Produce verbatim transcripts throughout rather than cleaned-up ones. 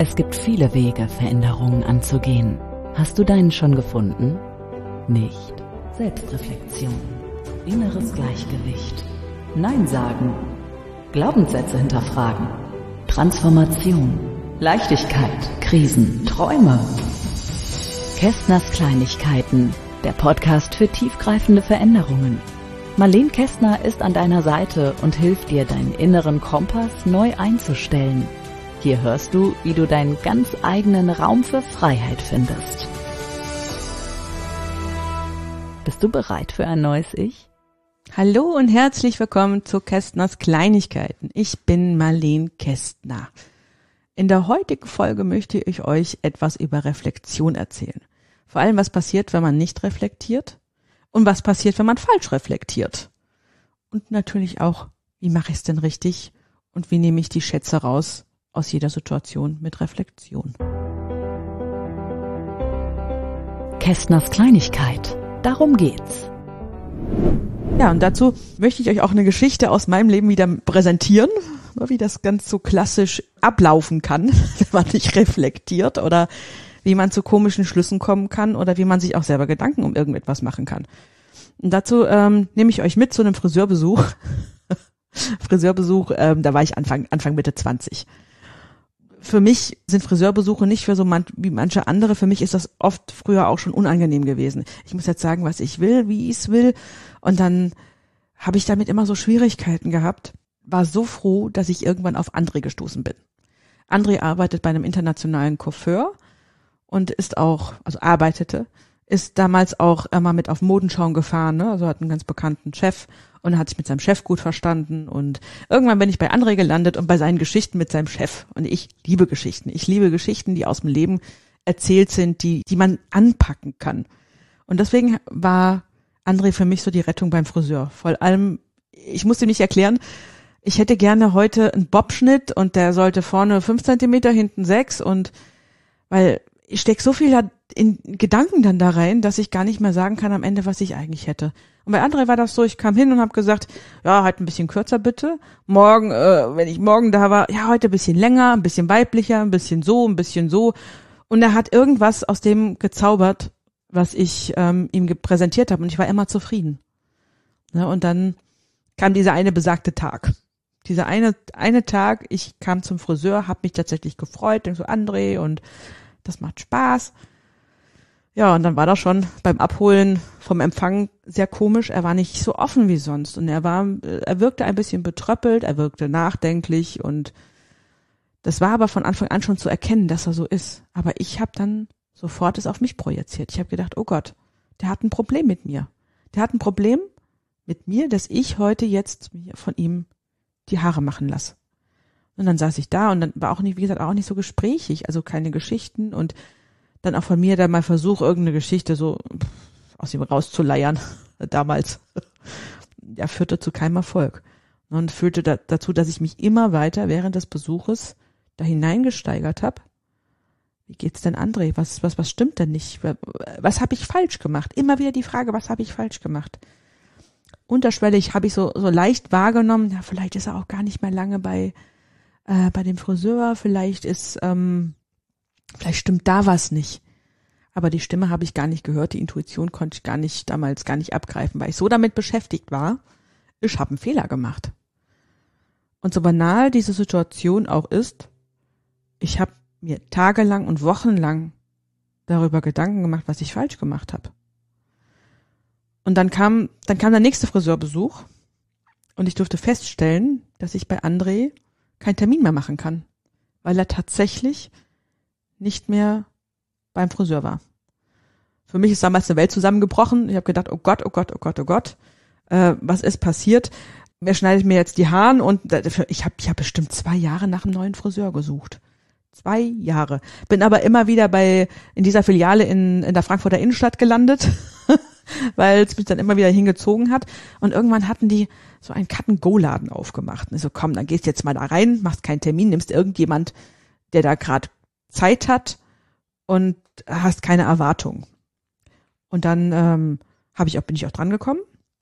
Es gibt viele Wege, Veränderungen anzugehen. Hast du deinen schon gefunden? Nicht. Selbstreflexion, inneres Gleichgewicht, Nein sagen, Glaubenssätze hinterfragen, Transformation, Leichtigkeit, Krisen, Träume. Kästners Kleinigkeiten, der Podcast für tiefgreifende Veränderungen. Marlene Kästner ist an deiner Seite und hilft dir, deinen inneren Kompass neu einzustellen. Hier hörst du, wie du deinen ganz eigenen Raum für Freiheit findest. Bist du bereit für ein neues Ich? Hallo und herzlich willkommen zu Kästners Kleinigkeiten. Ich bin Marlene Kästner. In der heutigen Folge möchte ich euch etwas über Reflexion erzählen. Vor allem, was passiert, wenn man nicht reflektiert und was passiert, wenn man falsch reflektiert. Und natürlich auch, wie mache ich es denn richtig und wie nehme ich die Schätze raus aus jeder Situation mit Reflexion. Kästners Kleinigkeit, darum geht's. Ja, und dazu möchte ich euch auch eine Geschichte aus meinem Leben wieder präsentieren, wie das ganz so klassisch ablaufen kann, wenn man nicht reflektiert oder wie man zu komischen Schlüssen kommen kann oder wie man sich auch selber Gedanken um irgendetwas machen kann. Und dazu ähm, nehme ich euch mit zu einem Friseurbesuch. Friseurbesuch, ähm, da war ich Anfang, Anfang Mitte zwanzig. Für mich sind Friseurbesuche nicht für so man, wie manche andere. Für mich ist das oft früher auch schon unangenehm gewesen. Ich muss jetzt sagen, was ich will, wie ich es will. Und dann habe ich damit immer so Schwierigkeiten gehabt. War so froh, dass ich irgendwann auf André gestoßen bin. André arbeitet bei einem internationalen Coiffeur und ist auch, also arbeitete, ist damals auch immer mit auf Modenschauen gefahren, ne? Also hat einen ganz bekannten Chef und hat sich mit seinem Chef gut verstanden und irgendwann bin ich bei André gelandet und bei seinen Geschichten mit seinem Chef. Und ich liebe Geschichten. Ich liebe Geschichten, die aus dem Leben erzählt sind, die, die man anpacken kann. Und deswegen war André für mich so die Rettung beim Friseur. Vor allem, ich musste nicht erklären, ich hätte gerne heute einen Bobschnitt und der sollte vorne fünf Zentimeter, hinten sechs und weil ich stecke so viel in Gedanken dann da rein, dass ich gar nicht mehr sagen kann am Ende, was ich eigentlich hätte. Und bei André war das so, ich kam hin und habe gesagt, ja, halt ein bisschen kürzer bitte. Morgen, äh, wenn ich morgen da war, ja, heute ein bisschen länger, ein bisschen weiblicher, ein bisschen so, ein bisschen so. Und er hat irgendwas aus dem gezaubert, was ich ähm, ihm präsentiert habe und ich war immer zufrieden. Ja, und dann kam dieser eine besagte Tag. Dieser eine eine Tag, ich kam zum Friseur, habe mich tatsächlich gefreut, denk so André und das macht Spaß. Ja, und dann war das schon beim Abholen vom Empfang sehr komisch. Er war nicht so offen wie sonst und er war, er wirkte ein bisschen betröppelt, er wirkte nachdenklich und das war aber von Anfang an schon zu erkennen, dass er so ist. Aber ich habe dann sofort es auf mich projiziert. Ich habe gedacht, oh Gott, der hat ein Problem mit mir. Der hat ein Problem mit mir, dass ich heute jetzt von ihm die Haare machen lasse. Und dann saß ich da und dann war auch nicht, wie gesagt, auch nicht so gesprächig, also keine Geschichten und dann auch von mir da mal Versuch, irgendeine Geschichte so aus ihm rauszuleiern, damals. Ja, führte zu keinem Erfolg. Und führte da, dazu, dass ich mich immer weiter während des Besuches da hineingesteigert habe. Wie geht's denn André? Was, was, was stimmt denn nicht? Was habe ich falsch gemacht? Immer wieder die Frage, was habe ich falsch gemacht? Unterschwellig habe ich so, so leicht wahrgenommen, ja, vielleicht ist er auch gar nicht mehr lange bei, äh, bei dem Friseur, vielleicht ist, ähm, vielleicht stimmt da was nicht. Aber die Stimme habe ich gar nicht gehört, die Intuition konnte ich gar nicht, damals gar nicht abgreifen, weil ich so damit beschäftigt war, ich habe einen Fehler gemacht. Und so banal diese Situation auch ist, ich habe mir tagelang und wochenlang darüber Gedanken gemacht, was ich falsch gemacht habe. Und dann kam, dann kam der nächste Friseurbesuch und ich durfte feststellen, dass ich bei André keinen Termin mehr machen kann, weil er tatsächlich nicht mehr beim Friseur war. Für mich ist damals eine Welt zusammengebrochen. Ich habe gedacht, oh Gott, oh Gott, oh Gott, oh Gott, äh, was ist passiert? Wer schneidet mir jetzt die Haare? Und ich habe ich hab bestimmt zwei Jahre nach einem neuen Friseur gesucht. Zwei Jahre. Bin aber immer wieder bei in dieser Filiale in, in der Frankfurter Innenstadt gelandet, weil es mich dann immer wieder hingezogen hat. Und irgendwann hatten die so einen Cut-and-Go-Laden aufgemacht. Und ich so, komm, dann gehst jetzt mal da rein, machst keinen Termin, nimmst irgendjemand, der da gerade Zeit hat und hast keine Erwartung. Und dann ähm, hab ich auch, bin ich auch dran gekommen.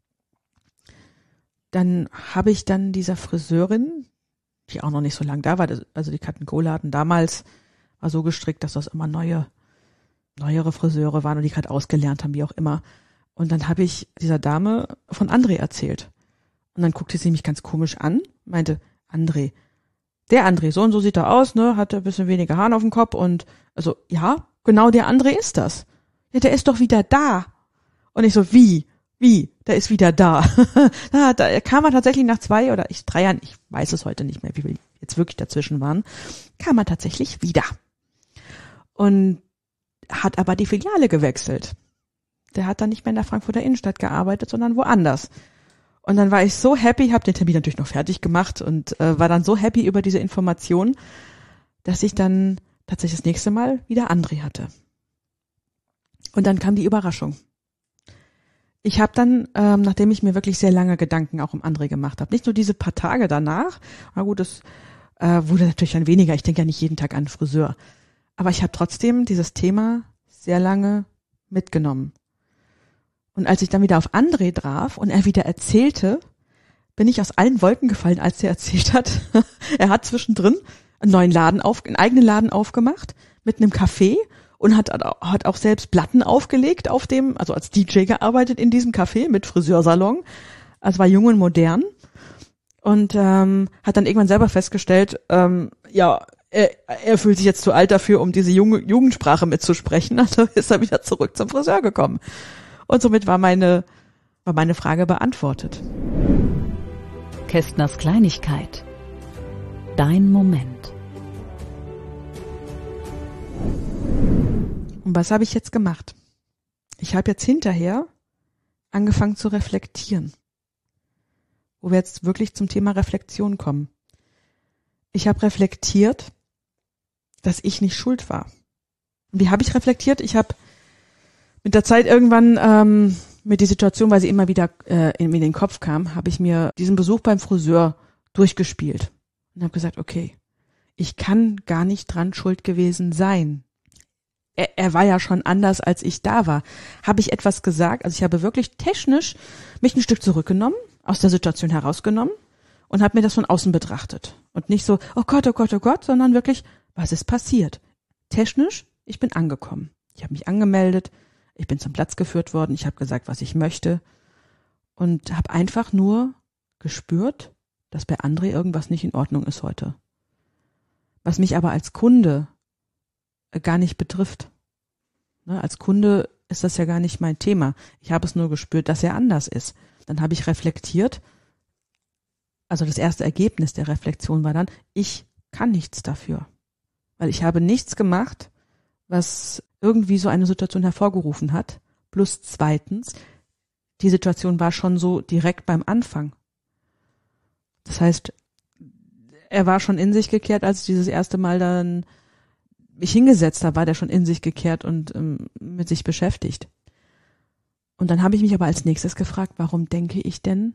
Dann habe ich dann dieser Friseurin, die auch noch nicht so lange da war, also die Cut-and-Go-Laden damals war so gestrickt, dass das immer neue, neuere Friseure waren und die gerade ausgelernt haben, wie auch immer. Und dann habe ich dieser Dame von André erzählt. Und dann guckte sie mich ganz komisch an, meinte, André, der André, so und so sieht er aus, ne, hat ein bisschen weniger Haaren auf dem Kopf und, also, ja, genau der André ist das. Ja, der ist doch wieder da. Und ich so, wie? Wie? Der ist wieder da. da, da kam er tatsächlich nach zwei oder ich, drei Jahren, ich weiß es heute nicht mehr, wie viel jetzt wirklich dazwischen waren, kam er tatsächlich wieder. Und hat aber die Filiale gewechselt. Der hat dann nicht mehr in der Frankfurter Innenstadt gearbeitet, sondern woanders. Und dann war ich so happy, habe den Termin natürlich noch fertig gemacht und äh, war dann so happy über diese Information, dass ich dann tatsächlich das nächste Mal wieder André hatte. Und dann kam die Überraschung. Ich habe dann, ähm, nachdem ich mir wirklich sehr lange Gedanken auch um André gemacht habe, nicht nur diese paar Tage danach, na gut, das äh, wurde natürlich dann weniger, ich denke ja nicht jeden Tag an einen Friseur, aber ich habe trotzdem dieses Thema sehr lange mitgenommen. Und als ich dann wieder auf André traf und er wieder erzählte, bin ich aus allen Wolken gefallen, als er erzählt hat, er hat zwischendrin einen neuen Laden auf, einen eigenen Laden aufgemacht mit einem Café und hat, hat auch selbst Platten aufgelegt auf dem, also als D J gearbeitet in diesem Café mit Friseursalon. Also war jung und modern und ähm, hat dann irgendwann selber festgestellt, ähm, ja, er, er fühlt sich jetzt zu alt dafür, um diese junge Jugendsprache mitzusprechen. Also ist er wieder zurück zum Friseur gekommen. Und somit war meine, war meine Frage beantwortet. Kästners Kleinigkeit. Dein Moment. Und was habe ich jetzt gemacht? Ich habe jetzt hinterher angefangen zu reflektieren. Wo wir jetzt wirklich zum Thema Reflexion kommen. Ich habe reflektiert, dass ich nicht schuld war. Und wie habe ich reflektiert? Ich habe mit der Zeit irgendwann ähm, mit die Situation, weil sie immer wieder äh, in, in den Kopf kam, habe ich mir diesen Besuch beim Friseur durchgespielt und habe gesagt, okay, ich kann gar nicht dran schuld gewesen sein. Er, er war ja schon anders, als ich da war. Habe ich etwas gesagt? Also ich habe wirklich technisch mich ein Stück zurückgenommen, aus der Situation herausgenommen und habe mir das von außen betrachtet. Und nicht so, oh Gott, oh Gott, oh Gott, sondern wirklich, was ist passiert? Technisch, ich bin angekommen. Ich habe mich angemeldet, ich bin zum Platz geführt worden, ich habe gesagt, was ich möchte und habe einfach nur gespürt, dass bei André irgendwas nicht in Ordnung ist heute. Was mich aber als Kunde gar nicht betrifft. Ne, als Kunde ist das ja gar nicht mein Thema. Ich habe es nur gespürt, dass er anders ist. Dann habe ich reflektiert. Also das erste Ergebnis der Reflexion war dann, ich kann nichts dafür. Weil ich habe nichts gemacht, was irgendwie so eine Situation hervorgerufen hat. Plus zweitens, die Situation war schon so direkt beim Anfang. Das heißt, er war schon in sich gekehrt, als ich dieses erste Mal dann mich hingesetzt habe, war der schon in sich gekehrt und ähm, mit sich beschäftigt. Und dann habe ich mich aber als nächstes gefragt, warum denke ich denn,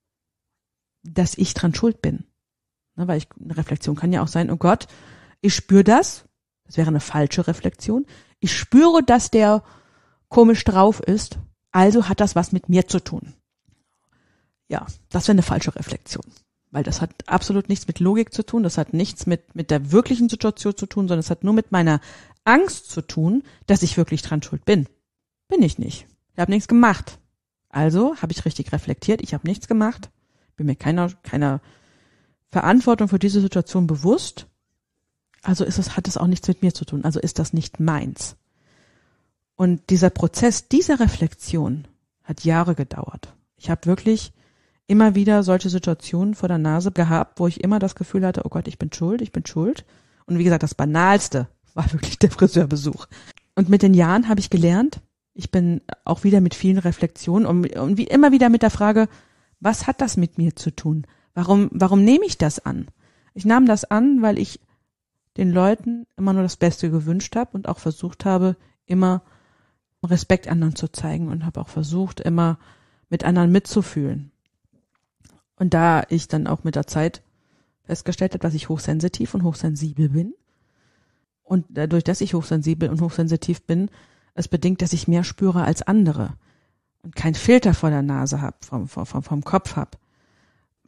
dass ich dran schuld bin? Na, weil ich, eine Reflexion kann ja auch sein, oh Gott, ich spüre das, das wäre eine falsche Reflexion, ich spüre, dass der komisch drauf ist, also hat das was mit mir zu tun. Ja, das wäre eine falsche Reflexion. Weil das hat absolut nichts mit Logik zu tun, das hat nichts mit mit der wirklichen Situation zu tun, sondern es hat nur mit meiner Angst zu tun, dass ich wirklich dran schuld bin. Bin ich nicht. Ich habe nichts gemacht. Also habe ich richtig reflektiert, ich habe nichts gemacht, bin mir keiner keiner Verantwortung für diese Situation bewusst. Also ist es, hat es auch nichts mit mir zu tun, also ist das nicht meins. Und dieser Prozess, diese Reflexion hat Jahre gedauert. Ich habe wirklich immer wieder solche Situationen vor der Nase gehabt, wo ich immer das Gefühl hatte, oh Gott, ich bin schuld, ich bin schuld. Und wie gesagt, das Banalste war wirklich der Friseurbesuch. Und mit den Jahren habe ich gelernt, ich bin auch wieder mit vielen Reflexionen und, und wie immer wieder mit der Frage, was hat das mit mir zu tun? Warum, warum nehme ich das an? Ich nahm das an, weil ich den Leuten immer nur das Beste gewünscht habe und auch versucht habe, immer Respekt anderen zu zeigen und habe auch versucht, immer mit anderen mitzufühlen. Und da ich dann auch mit der Zeit festgestellt habe, dass ich hochsensitiv und hochsensibel bin und dadurch, dass ich hochsensibel und hochsensitiv bin, es bedingt, dass ich mehr spüre als andere und keinen Filter vor der Nase habe, vom, vom, vom Kopf habe,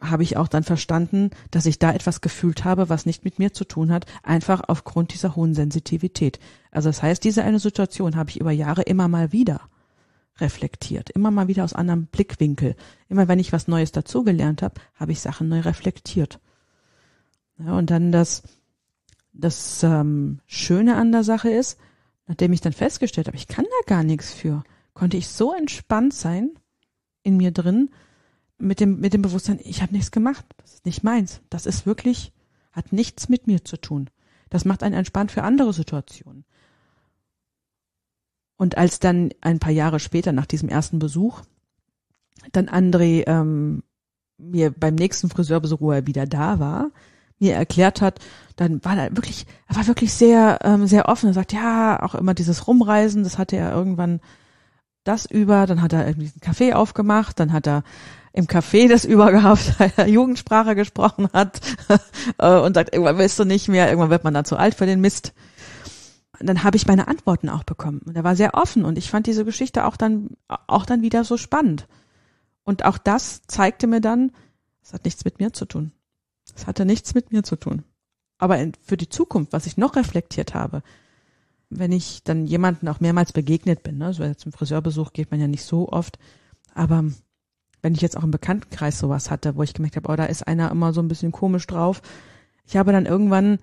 habe ich auch dann verstanden, dass ich da etwas gefühlt habe, was nicht mit mir zu tun hat, einfach aufgrund dieser hohen Sensitivität. Also das heißt, diese eine Situation habe ich über Jahre immer mal wieder reflektiert, immer mal wieder aus anderem Blickwinkel. Immer wenn ich was Neues dazugelernt habe, habe ich Sachen neu reflektiert. Ja, und dann das, das ähm, Schöne an der Sache ist, nachdem ich dann festgestellt habe, ich kann da gar nichts für, konnte ich so entspannt sein in mir drin, mit dem, mit dem Bewusstsein, ich habe nichts gemacht, das ist nicht meins. Das ist wirklich, hat nichts mit mir zu tun. Das macht einen entspannt für andere Situationen. Und als dann ein paar Jahre später, nach diesem ersten Besuch, dann André ähm, mir beim nächsten Friseurbesuch, wo er wieder da war, mir erklärt hat, dann war er wirklich, er war wirklich sehr, ähm, sehr offen. Er sagt, ja, auch immer dieses Rumreisen, das hatte er irgendwann das über, dann hat er irgendwie einen Café aufgemacht, dann hat er im Café das über gehabt, weil er Jugendsprache gesprochen hat und sagt, irgendwann willst du nicht mehr, irgendwann wird man dann zu alt für den Mist. Und dann habe ich meine Antworten auch bekommen und er war sehr offen und ich fand diese Geschichte auch dann, auch dann wieder so spannend. Und auch das zeigte mir dann, es hat nichts mit mir zu tun. Es hatte nichts mit mir zu tun. Aber für die Zukunft, was ich noch reflektiert habe, wenn ich dann jemanden auch mehrmals begegnet bin, ne, so zum Friseurbesuch geht man ja nicht so oft, aber wenn ich jetzt auch im Bekanntenkreis sowas hatte, wo ich gemerkt habe, oh, da ist einer immer so ein bisschen komisch drauf. Ich habe dann irgendwann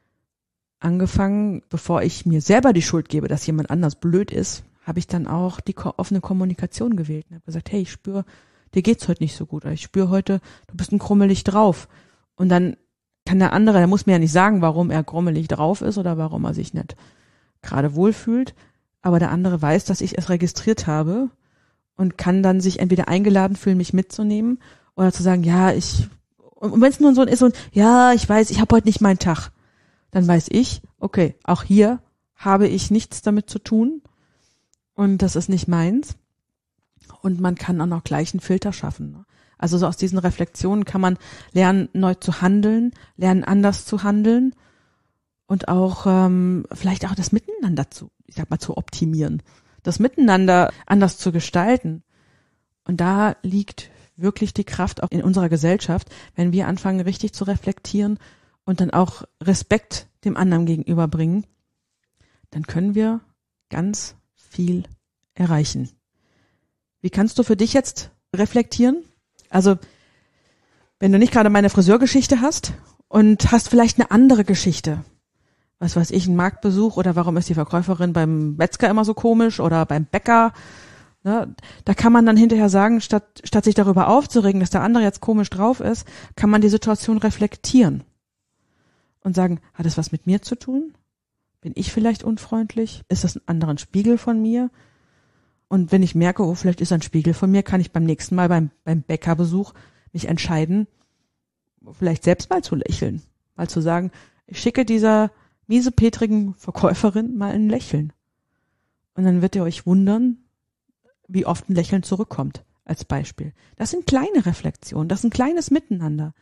angefangen, bevor ich mir selber die Schuld gebe, dass jemand anders blöd ist, habe ich dann auch die offene Kommunikation gewählt und habe gesagt, hey, ich spüre, dir geht's heute nicht so gut, oder ich spüre heute, du bist ein krummelig drauf. Und dann kann der andere, der muss mir ja nicht sagen, warum er grummelig drauf ist oder warum er sich nicht gerade wohlfühlt, aber der andere weiß, dass ich es registriert habe und kann dann sich entweder eingeladen fühlen, mich mitzunehmen oder zu sagen, ja, ich, und wenn es nur so ist und ja, ich weiß, ich habe heute nicht meinen Tag, dann weiß ich, okay, auch hier habe ich nichts damit zu tun und das ist nicht meins und man kann auch noch gleich einen Filter schaffen. Also so aus diesen Reflexionen kann man lernen, neu zu handeln, lernen, anders zu handeln und auch ähm, vielleicht auch das Miteinander zu, ich sag mal, zu optimieren, das Miteinander anders zu gestalten. Und da liegt wirklich die Kraft auch in unserer Gesellschaft, wenn wir anfangen, richtig zu reflektieren und dann auch Respekt dem anderen gegenüberbringen, dann können wir ganz viel erreichen. Wie kannst du für dich jetzt reflektieren? Also, wenn du nicht gerade meine Friseurgeschichte hast und hast vielleicht eine andere Geschichte, was weiß ich, ein Marktbesuch oder warum ist die Verkäuferin beim Metzger immer so komisch oder beim Bäcker, ne, da kann man dann hinterher sagen, statt, statt sich darüber aufzuregen, dass der andere jetzt komisch drauf ist, kann man die Situation reflektieren und sagen, hat es was mit mir zu tun? Bin ich vielleicht unfreundlich? Ist das ein anderer Spiegel von mir? Und wenn ich merke, oh, vielleicht ist ein Spiegel von mir, kann ich beim nächsten Mal beim, beim Bäckerbesuch mich entscheiden, vielleicht selbst mal zu lächeln, mal zu sagen, ich schicke dieser miesepetrigen Verkäuferin mal ein Lächeln. Und dann wird ihr euch wundern, wie oft ein Lächeln zurückkommt, als Beispiel. Das sind kleine Reflexionen, das ist ein kleines Miteinander.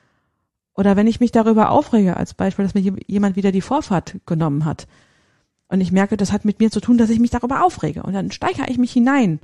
Oder wenn ich mich darüber aufrege, als Beispiel, dass mir jemand wieder die Vorfahrt genommen hat, und ich merke, das hat mit mir zu tun, dass ich mich darüber aufrege. Und dann steigere ich mich hinein.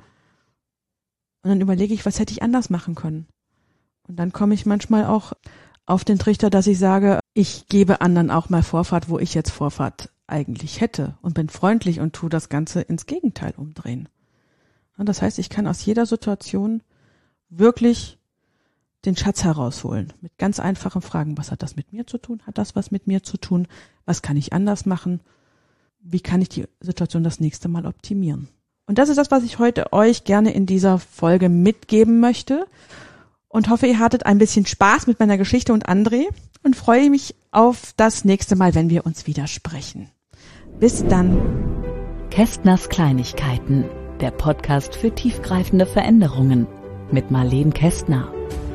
Und dann überlege ich, was hätte ich anders machen können. Und dann komme ich manchmal auch auf den Trichter, dass ich sage, ich gebe anderen auch mal Vorfahrt, wo ich jetzt Vorfahrt eigentlich hätte. Und bin freundlich und tue das Ganze ins Gegenteil umdrehen. Und das heißt, ich kann aus jeder Situation wirklich den Schatz herausholen. Mit ganz einfachen Fragen. Was hat das mit mir zu tun? Hat das was mit mir zu tun? Was kann ich anders machen? Wie kann ich die Situation das nächste Mal optimieren? Und das ist das, was ich heute euch gerne in dieser Folge mitgeben möchte und hoffe, ihr hattet ein bisschen Spaß mit meiner Geschichte und André und freue mich auf das nächste Mal, wenn wir uns wieder sprechen. Bis dann. Kästners Kleinigkeiten, der Podcast für tiefgreifende Veränderungen mit Marlene Kästner.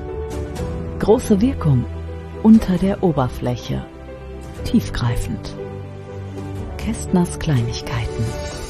Große Wirkung unter der Oberfläche. Tiefgreifend. Kästners Kleinigkeiten.